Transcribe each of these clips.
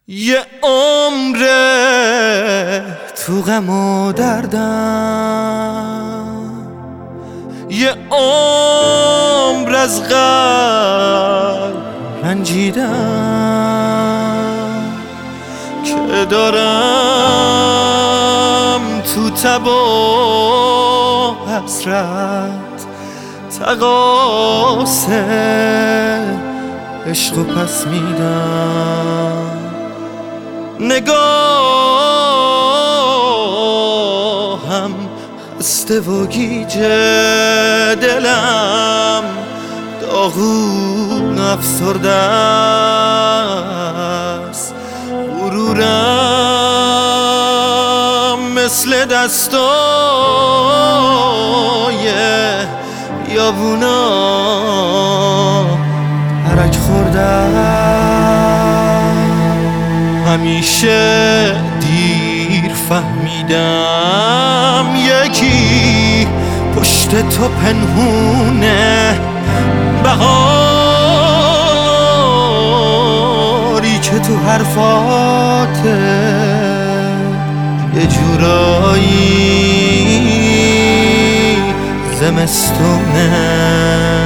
یه عمره تو غم و دردم، یه عمر از قلب رنجیدم که دارم تو تب و حسرت تقاص عشق و پس میدم. نگاهم خسته و گیجه، دلم داغون افسرده است، غرورم مثل دستای بیابونا ترک خورده. همیشه دیر فهمیدم یکی پشت تو پنهونه، بهاری که تو حرفاته یه جورایی زمستونه.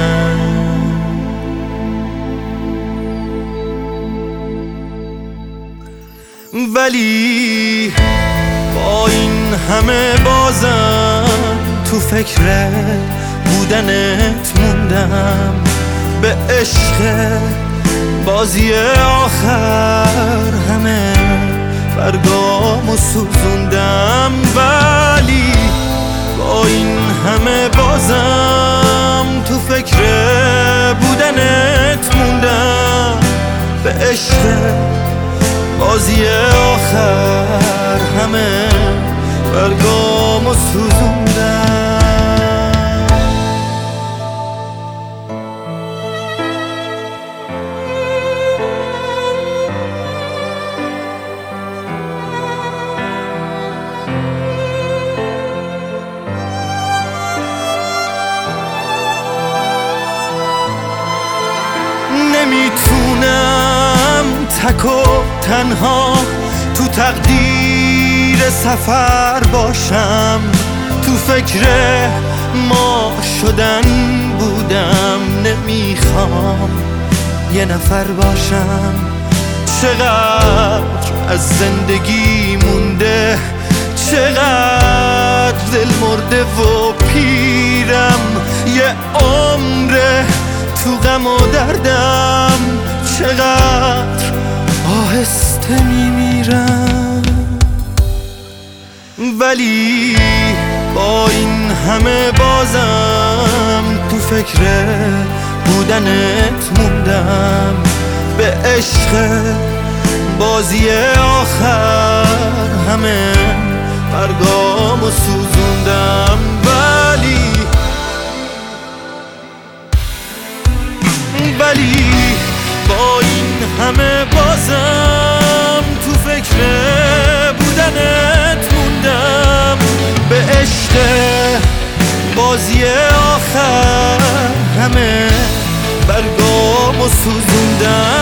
ولی با این همه بازم تو فکر بودنت موندم، به عشق بازی آخر همه برگامو سوزوندم. ولی با این همه بازم تو فکر بودنت موندم، به عشق بازی آخر همه برگامو سوزوندم. نمیتونم تک و تنها تو تقدیر سفر باشم، تو فکر ما شدن بودم، نمیخوام یه نفر باشم. چقدر از زندگی مونده، چقدر دل مرده و پیرم، یه عمره تو غم و دردم، چقدر آهسته میمیرم. ولی با این همه بازم تو فکر بودنت موندم، به عشق بازی آخر همه برگامو سوزوندم. ولی با این همه بازم تو فکر بودنت موندم، به عشق بازی آخر همه برگامو سوزوندم.